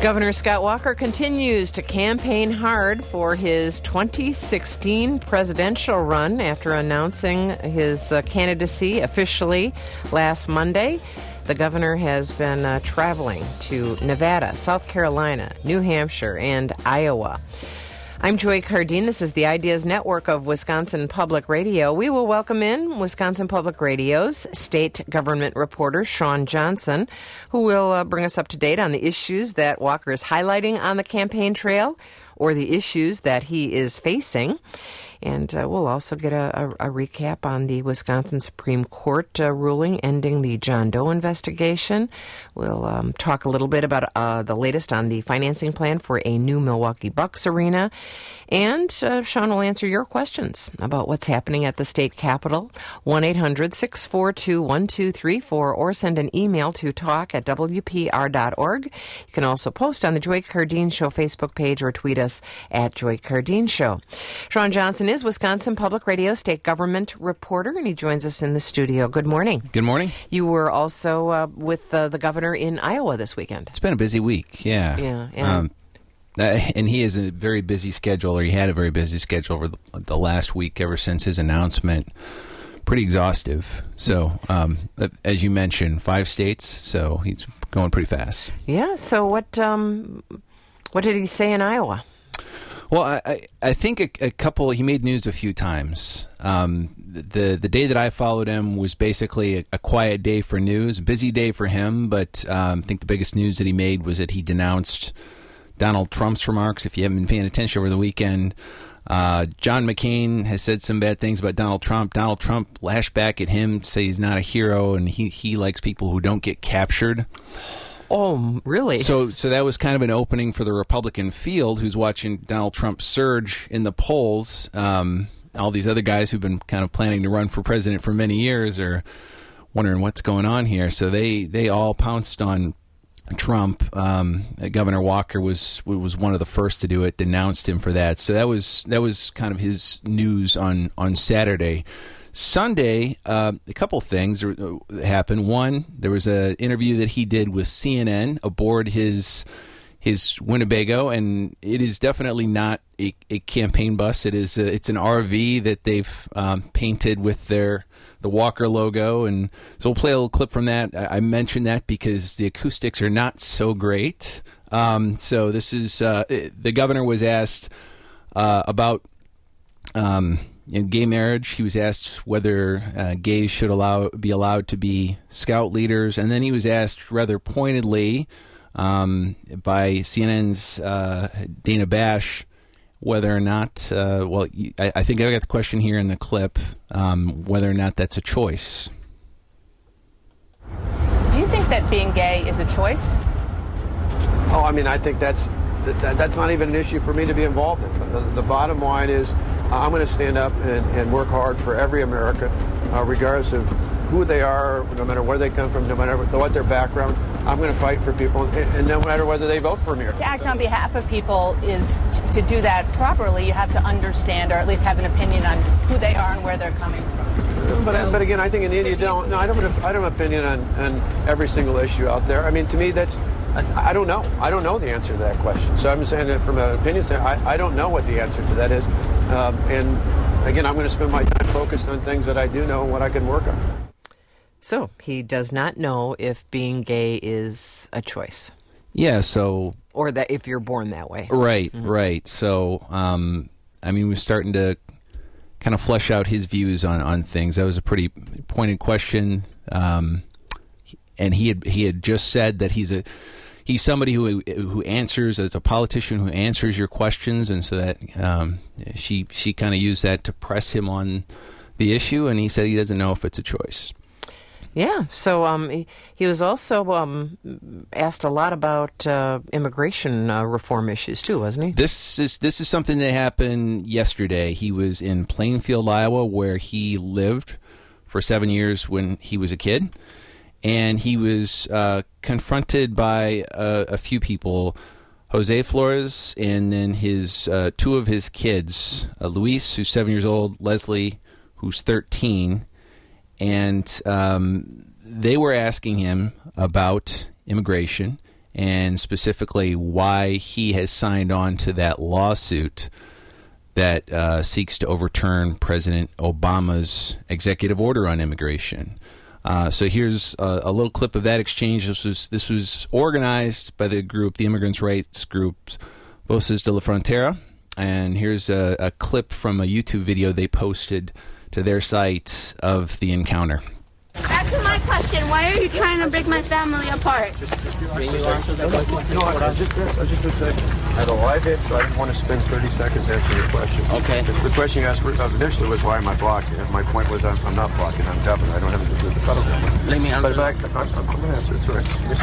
Governor Scott Walker continues to campaign hard for his 2016 presidential run after announcing his candidacy officially last Monday. The governor has been traveling to Nevada, South Carolina, New Hampshire, and Iowa. I'm Joy Cardine. This is the Ideas Network of Wisconsin Public Radio. We will welcome in Wisconsin Public Radio's state government reporter, Shawn Johnson, who will bring us up to date on the issues that Walker is highlighting on the campaign trail or the issues that he is facing. And we'll also get a recap on the Wisconsin Supreme Court ruling ending the John Doe investigation. We'll talk a little bit about the latest on the financing plan for a new Milwaukee Bucks arena. And Shawn will answer your questions about what's happening at the state capitol. 1-800-642-1234 or send an email to talk@wpr.org. You can also post on the Joy Cardine Show Facebook page or tweet us at Joy Cardine Show. Shawn Johnson is Wisconsin Public Radio state government reporter, and he joins us in the studio. Good morning. Good morning. You were also with the governor in Iowa this weekend. It's been a busy week, yeah. And he has a very busy schedule, or he had a very busy schedule over the last week ever since his announcement. Pretty exhaustive. So, as you mentioned, 5 states, so he's going pretty fast. Yeah, so what did he say in Iowa? Well, I think a couple. He made news a few times. The day that I followed him was basically a quiet day for news, a busy day for him. But I think the biggest news that he made was that he denounced Donald Trump's remarks. If you haven't been paying attention over the weekend, John McCain has said some bad things about Donald Trump. Donald Trump lashed back at him, say he's not a hero, and he likes people who don't get captured. Oh, really? So that was kind of an opening for the Republican field, who's watching Donald Trump surge in the polls. All these other guys who've been kind of planning to run for president for many years are wondering what's going on here. So they all pounced on Trump. Governor Walker was one of the first to do it, denounced him for that. So that was kind of his news on Saturday. Sunday, a couple things happened. One, there was an interview that he did with CNN aboard his Winnebago, and it is definitely not a campaign bus. It's an RV that they've painted with the Walker logo, and so we'll play a little clip from that. I mentioned that because the acoustics are not so great. So this is the governor was asked about gay marriage. He was asked whether gays should be allowed to be scout leaders, and then he was asked rather pointedly by CNN's Dana Bash whether or not, I think I got the question here in the clip, whether or not that's a choice. Do you think that being gay is a choice? Oh, I mean, I think that's not even an issue for me to be involved in. The bottom line is I'm going to stand up and work hard for every American, regardless of who they are, no matter where they come from, no matter what their background. I'm going to fight for people, and no matter whether they vote for me or not. To act on behalf of people is to do that properly. You have to understand, or at least have an opinion on who they are and where they're coming from. But again, I think in India, I don't have an opinion on every single issue out there. I mean, to me, I don't know. I don't know the answer to that question. So I'm saying that from an opinion standpoint, I don't know what the answer to that is. And again, I'm going to spend my time focused on things that I do know and what I can work on. So he does not know if being gay is a choice. Yeah, so... Or that if you're born that way. Right, right. So, I mean, we're starting to kind of flesh out his views on things. That was a pretty pointed question. And he had just said that he's somebody who answers, as a politician who answers your questions, and so that she kind of used that to press him on the issue, and he said he doesn't know if it's a choice. Yeah, so he was also asked a lot about immigration reform issues too, wasn't he? This is something that happened yesterday. He was in Plainfield, Iowa, where he lived for 7 years when he was a kid, and he was confronted by a few people, Jose Flores, and then his 2 of his kids, Luis, who's 7 years old, Leslie, who's 13. And they were asking him about immigration, and specifically why he has signed on to that lawsuit that seeks to overturn President Obama's executive order on immigration. So here's a little clip of that exchange. This was organized by the immigrants' rights group Voces de la Frontera. And here's a clip from a YouTube video they posted to their site of the encounter. Back to my question. Why are you trying to break my family apart? I had a live hit, so I didn't want to spend 30 seconds answering your question. Okay. The question you asked initially was, why am I blocking? And my point was, I'm not blocking. I'm tapping. I don't have anything to do with the federal government. Let me answer. But I'm going to answer. It's all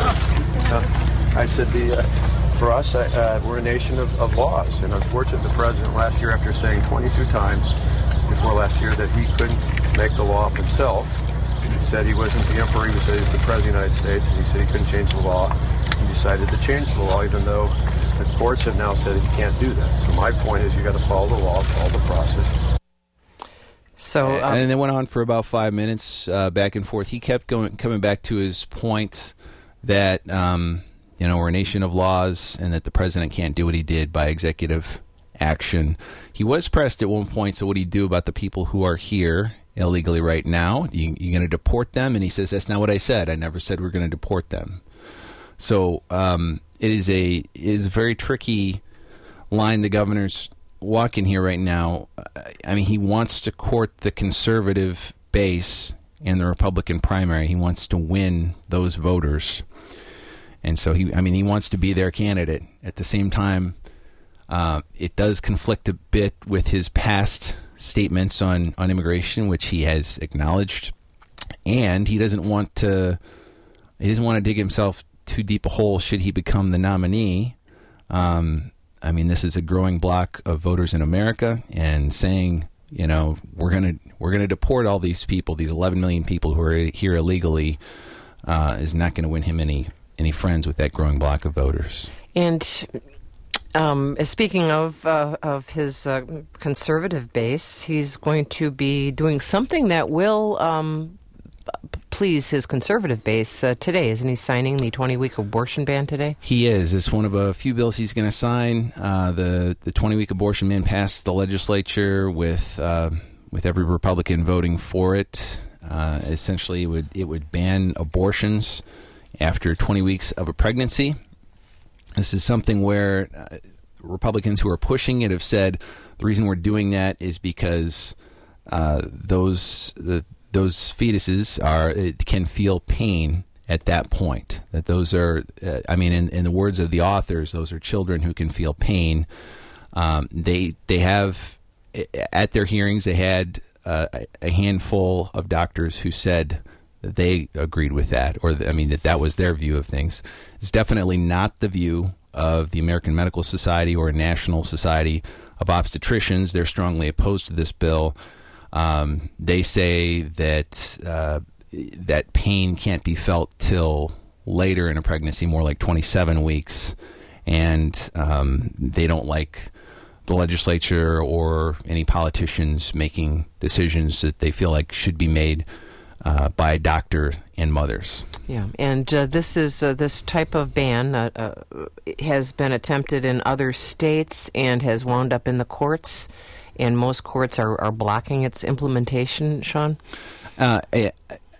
right. I said, for us, we're a nation of laws. And unfortunately, the president last year, after saying 22 times before last year that he couldn't make the law up himself, he said he wasn't the emperor, he said he was the president of the United States, and he said he couldn't change the law. He decided to change the law, even though the courts have now said he can't do that. So my point is, you got to follow the law, follow the process. So, and it went on for about 5 minutes, back and forth. He kept coming back to his point that we're a nation of laws, and that the president can't do what he did by executive action. He was pressed at one point, so what do you do about the people who are here illegally right now? You going to deport them? And he says, that's not what I said. I never said we're going to deport them. So it is a very tricky line the governor's walking here right now. I mean, he wants to court the conservative base in the Republican primary. He wants to win those voters. And so he wants to be their candidate. At the same time, it does conflict a bit with his past statements on immigration, which he has acknowledged, and he doesn't want to dig himself too deep a hole should he become the nominee. This is a growing block of voters in America, and saying, we're gonna deport all these people, these 11 million people who are here illegally, is not going to win him any friends with that growing block of voters. And speaking of his conservative base, he's going to be doing something that will please his conservative base today. Isn't he signing the 20-week abortion ban today? He is. It's one of a few bills he's going to sign. The 20-week abortion ban passed the legislature with every Republican voting for it. Essentially, it would ban abortions after 20 weeks of a pregnancy. This is something where Republicans who are pushing it have said the reason we're doing that is because those fetuses can feel pain at that point. That those are, in the words of the authors, those are children who can feel pain. They have, at their hearings, they had a handful of doctors who said that they agreed with that, or that was their view of things. It's definitely not the view of the American Medical Society or National Society of Obstetricians. They're strongly opposed to this bill. They say that that pain can't be felt till later in a pregnancy, more like 27 weeks, and they don't like the legislature or any politicians making decisions that they feel like should be made by doctor and mothers. Yeah, and this type of ban has been attempted in other states and has wound up in the courts, and most courts are blocking its implementation, Sean? I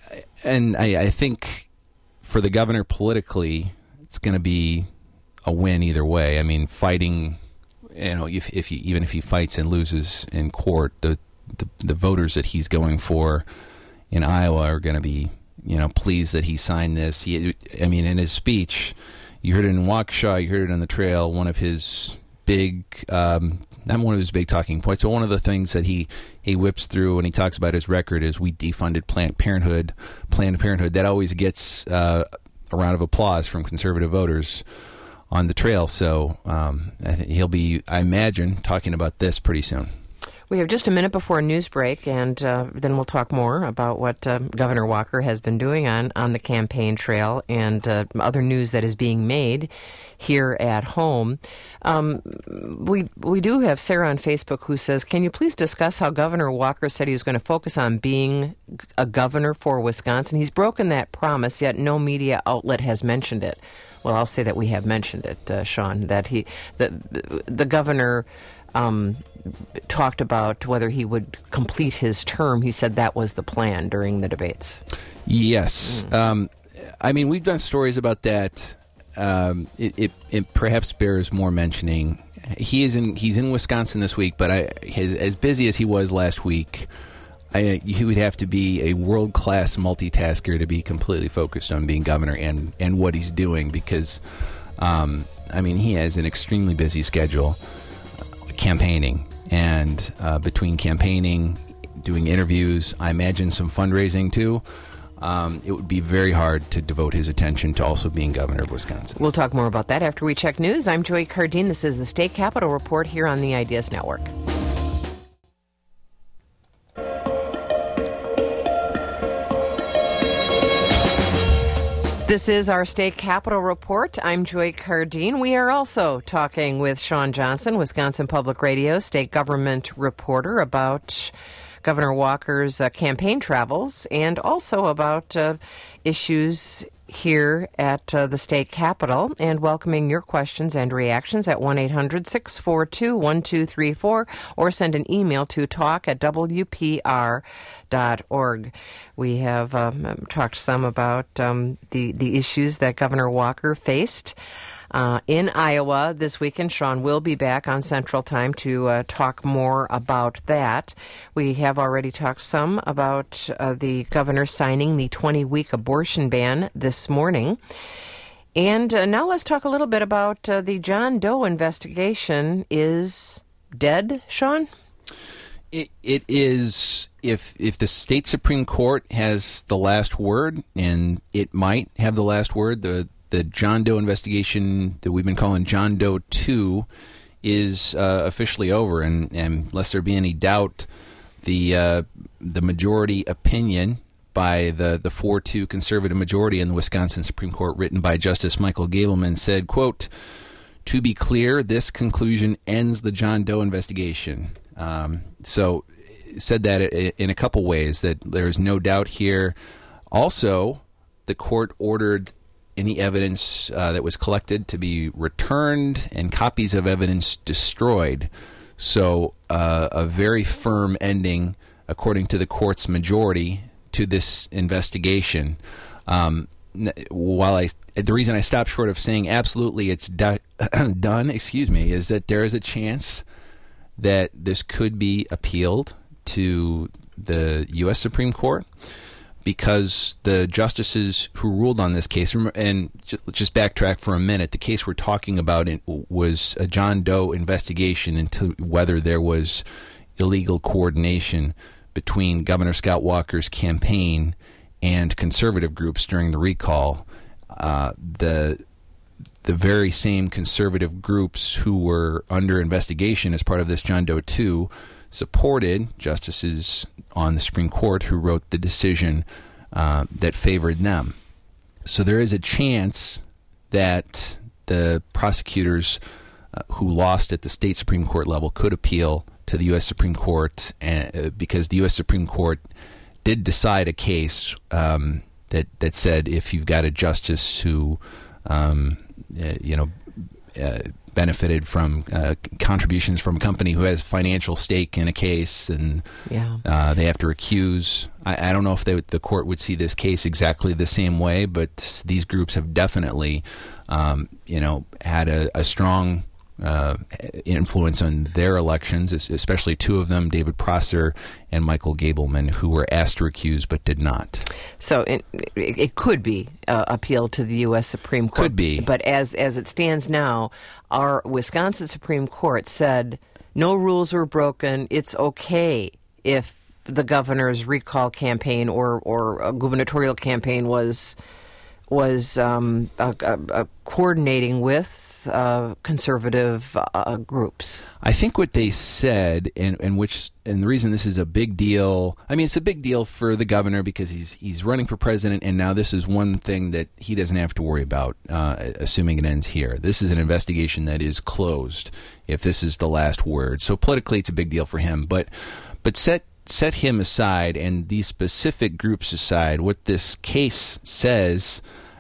think for the governor politically, it's going to be a win either way. I mean, fighting, even if he fights and loses in court, the voters that he's going for in Iowa are going to be, pleased that he signed this. In his speech, you heard it in Waukesha, you heard it on the trail. One of his big, not one of his big talking points, but one of the things that he whips through when he talks about his record is we defunded Planned Parenthood. That always gets a round of applause from conservative voters on the trail. So I think he'll be, I imagine, talking about this pretty soon. We have just a minute before a news break, and then we'll talk more about what Governor Walker has been doing on the campaign trail and other news that is being made here at home. We do have Sarah on Facebook who says, can you please discuss how Governor Walker said he was going to focus on being a governor for Wisconsin? He's broken that promise, yet no media outlet has mentioned it. Well, I'll say that we have mentioned it, Sean, that the governor talked about whether he would complete his term. He said that was the plan during the debates. Yes. I mean, we've done stories about that. It perhaps bears more mentioning. He's in Wisconsin this week, but as busy as he was last week, he would have to be a world-class multitasker to be completely focused on being governor and what he's doing because, he has an extremely busy schedule campaigning. And between campaigning, doing interviews, I imagine some fundraising too, it would be very hard to devote his attention to also being governor of Wisconsin. We'll talk more about that after we check news. I'm Joy Cardine. This is the State Capitol Report here on the Ideas Network. This is our State Capitol Report. I'm Joy Cardine. We are also talking with Sean Johnson, Wisconsin Public Radio state government reporter, about Governor Walker's campaign travels and also about issues here at the state capitol, and welcoming your questions and reactions at 1-800-642-1234 or send an email to talk@wpr.org. We have talked some about the issues that Governor Walker faced in Iowa this weekend. Sean will be back on Central Time to talk more about that. We have already talked some about the governor signing the 20-week abortion ban this morning. And now let's talk a little bit about the John Doe investigation. Is dead, Sean? It is, if the state Supreme Court has the last word, and it might have the last word, the John Doe investigation that we've been calling John Doe 2 is officially over, and unless there be any doubt, the majority opinion by the 4-2 conservative majority in the Wisconsin Supreme Court, written by Justice Michael Gableman, said, quote, "To be clear, this conclusion ends the John Doe investigation." So said that in a couple ways, that there is no doubt here. Also, the court ordered any evidence that was collected to be returned and copies of evidence destroyed. So a very firm ending, according to the court's majority, to this investigation. The reason I stopped short of saying absolutely it's done, is that there is a chance that this could be appealed to the U.S. Supreme Court, because the justices who ruled on this case, and just backtrack for a minute, the case we're talking about was a John Doe investigation into whether there was illegal coordination between Governor Scott Walker's campaign and conservative groups during the recall. The very same conservative groups who were under investigation as part of this John Doe 2 supported justices on the Supreme Court who wrote the decision that favored them. So there is a chance that the prosecutors who lost at the state Supreme Court level could appeal to the U.S. Supreme Court, because the U.S. Supreme Court did decide a case that said if you've got a justice who benefited from contributions from a company who has financial stake in a case, and they have to recuse. I don't know if the court would see this case exactly the same way, but these groups have definitely, had a strong influence on their elections, especially two of them, David Prosser and Michael Gableman, who were asked to recuse but did not. So it could be appealed to the U.S. Supreme Court. Could be. But as it stands now, our Wisconsin Supreme Court said no rules were broken. It's okay if the governor's recall campaign or a gubernatorial campaign was coordinating with conservative groups. I think what they said, and the reason this is a big deal, it's a big deal for the governor because he's running for president, and now this is one thing that he doesn't have to worry about, assuming it ends here. This is an investigation that is closed, if this is the last word. So politically, it's a big deal for him. But set him aside and these specific groups aside. What this case says,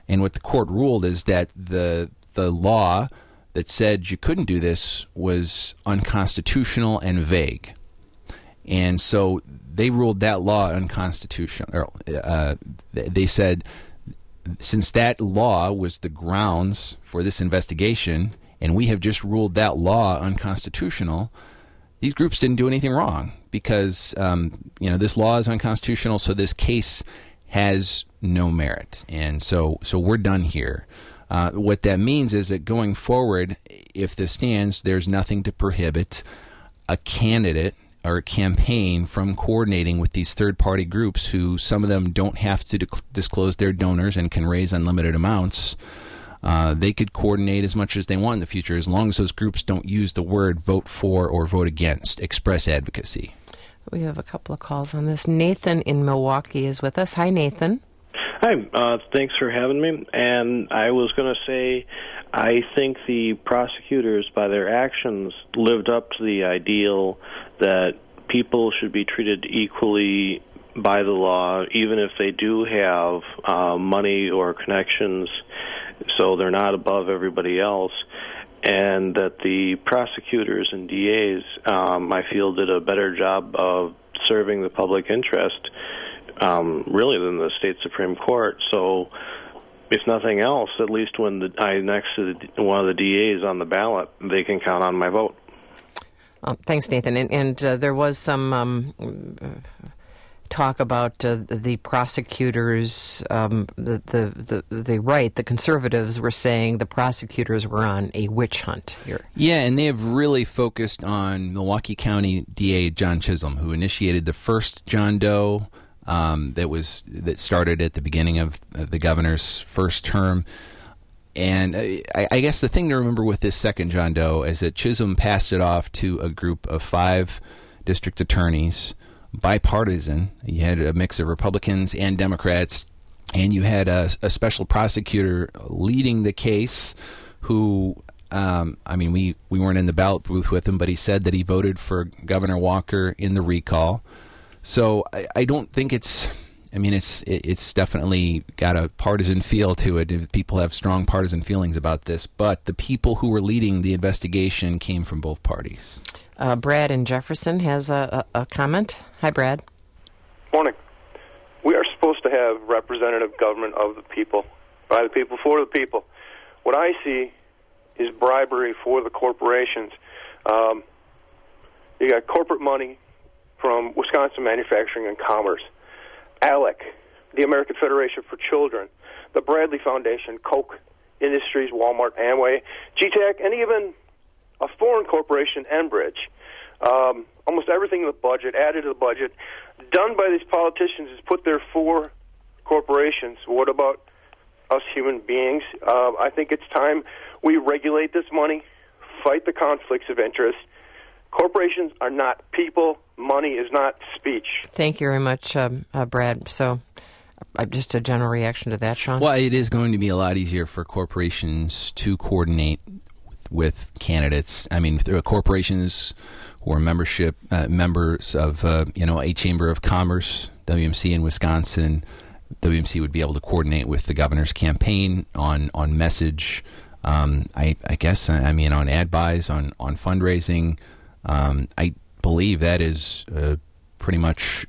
And what the court ruled is that the law that said you couldn't do this was unconstitutional and vague. And so they ruled that law unconstitutional. They said, since that law was the grounds for this investigation, and we have just ruled that law unconstitutional, these groups didn't do anything wrong because this law is unconstitutional, so this case has no merit. And so we're done here. What that means is that going forward, if this stands, there's nothing to prohibit a candidate or a campaign from coordinating with these third-party groups who, some of them don't have to disclose their donors and can raise unlimited amounts. They could coordinate as much as they want in the future, as long as those groups don't use the word vote for or vote against, express advocacy. We have a couple of calls on this. Nathan in Milwaukee is with us. Hi, Nathan. Hi, thanks for having me. And I was going to say, I think the prosecutors, by their actions, lived up to the ideal that people should be treated equally by the law, even if they do have money or connections, so they're not above everybody else. And that the prosecutors and DAs, I feel, did a better job of serving the public interest, really, than the state Supreme Court. So, if nothing else, at least when I'm next to one of the DAs on the ballot, they can count on my vote. Thanks, Nathan. And there was some talk about the prosecutors, the conservatives were saying the prosecutors were on a witch hunt here. Yeah, and they have really focused on Milwaukee County DA John Chisholm, who initiated the first John Doe that started at the beginning of the governor's first term. And I guess the thing to remember with this second John Doe is that Chisholm passed it off to a group of 5 district attorneys, bipartisan. You had a mix of Republicans and Democrats, and you had a special prosecutor leading the case who, we weren't in the ballot booth with him, but he said that he voted for Governor Walker in the recall. So I don't think it's definitely got a partisan feel to it. People have strong partisan feelings about this, but the people who were leading the investigation came from both parties. Brad in Jefferson has a comment. Hi, Brad. Morning. We are supposed to have representative government of the people, by the people, for the people. What I see is bribery for the corporations. You got corporate money from Wisconsin Manufacturing and Commerce, ALEC, the American Federation for Children, the Bradley Foundation, Koch Industries, Walmart, Amway, GTAC, and even a foreign corporation, Enbridge. Almost everything in the budget, added to the budget, done by these politicians is put there for corporations. What about us human beings? I think it's time we regulate this money, fight the conflicts of interest. Corporations are not people. Money is not speech. Thank you very much, Brad. So just a general reaction to that, Sean? Well, it is going to be a lot easier for corporations to coordinate with candidates. I mean, there are corporations who are members of a Chamber of Commerce, WMC in Wisconsin. WMC would be able to coordinate with the governor's campaign on message. I guess on ad buys, on fundraising. I believe that is pretty much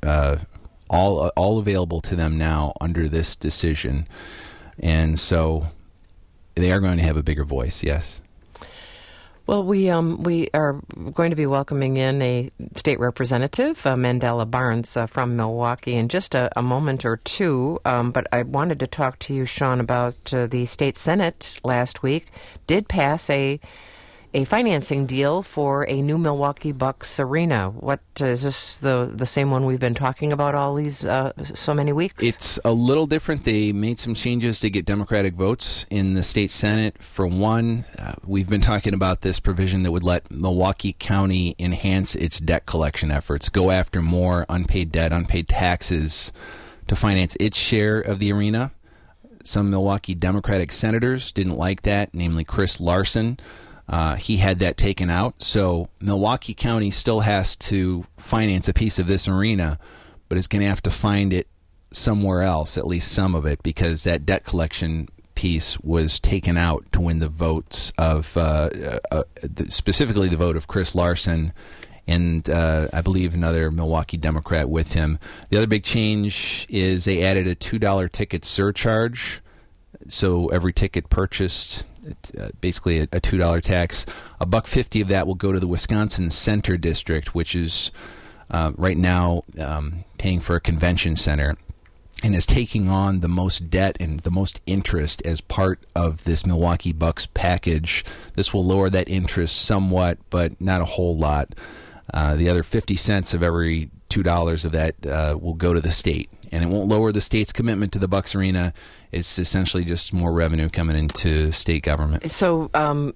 all available to them now under this decision, and so they are going to have a bigger voice. Yes. Well, we are going to be welcoming in a state representative, Mandela Barnes, from Milwaukee, in just a moment or two. But I wanted to talk to you, Sean, about the state Senate last week did pass a financing deal for a new Milwaukee Bucks arena. What is this, the same one we've been talking about all these so many weeks? It's a little different. They made some changes to get Democratic votes in the state Senate. For one, we've been talking about this provision that would let Milwaukee County enhance its debt collection efforts, go after more unpaid debt, unpaid taxes to finance its share of the arena. Some Milwaukee Democratic senators didn't like that, namely Chris Larson. He had that taken out. So Milwaukee County still has to finance a piece of this arena, but is going to have to find it somewhere else, at least some of it, because that debt collection piece was taken out to win the votes of specifically the vote of Chris Larson and I believe another Milwaukee Democrat with him. The other big change is they added a $2 ticket surcharge. So every ticket purchased, basically a $2 tax. $1.50 of that will go to the Wisconsin Center District, which is right now paying for a convention center and is taking on the most debt and the most interest as part of this Milwaukee Bucks package. This will lower that interest somewhat, but not a whole lot. The other 50 cents of every $2 of that will go to the state. And it won't lower the state's commitment to the Bucks Arena. It's essentially just more revenue coming into state government. So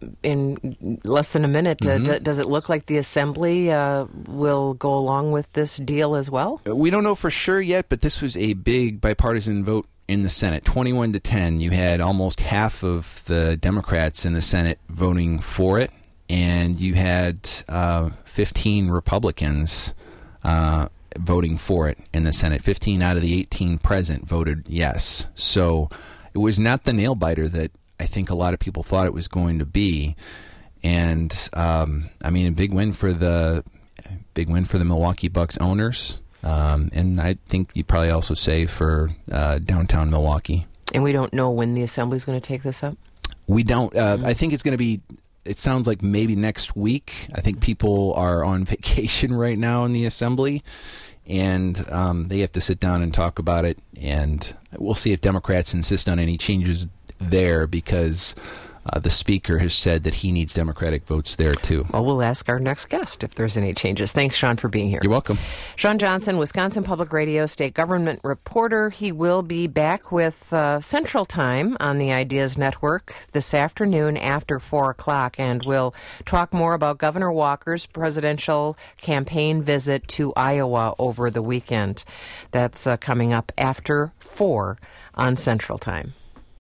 in less than a minute, does it look like the Assembly will go along with this deal as well? We don't know for sure yet, but this was a big bipartisan vote in the Senate, 21-10. You had almost half of the Democrats in the Senate voting for it, and you had 15 Republicans voting for it in the Senate. 15 out of the 18 present voted yes. So it was not the nail-biter that I think a lot of people thought it was going to be. And, I mean, a big win for the Milwaukee Bucks owners. And I think you'd probably also say for downtown Milwaukee. And we don't know when the Assembly is going to take this up? We don't. I think it's going to be... It sounds like maybe next week. I think people are on vacation right now in the Assembly, and they have to sit down and talk about it. And we'll see if Democrats insist on any changes there, because the Speaker has said that he needs Democratic votes there, too. Well, we'll ask our next guest if there's any changes. Thanks, Sean, for being here. You're welcome. Sean Johnson, Wisconsin Public Radio state government reporter. He will be back with Central Time on the Ideas Network this afternoon after 4 o'clock, and we'll talk more about Governor Walker's presidential campaign visit to Iowa over the weekend. That's coming up after 4 on Central Time.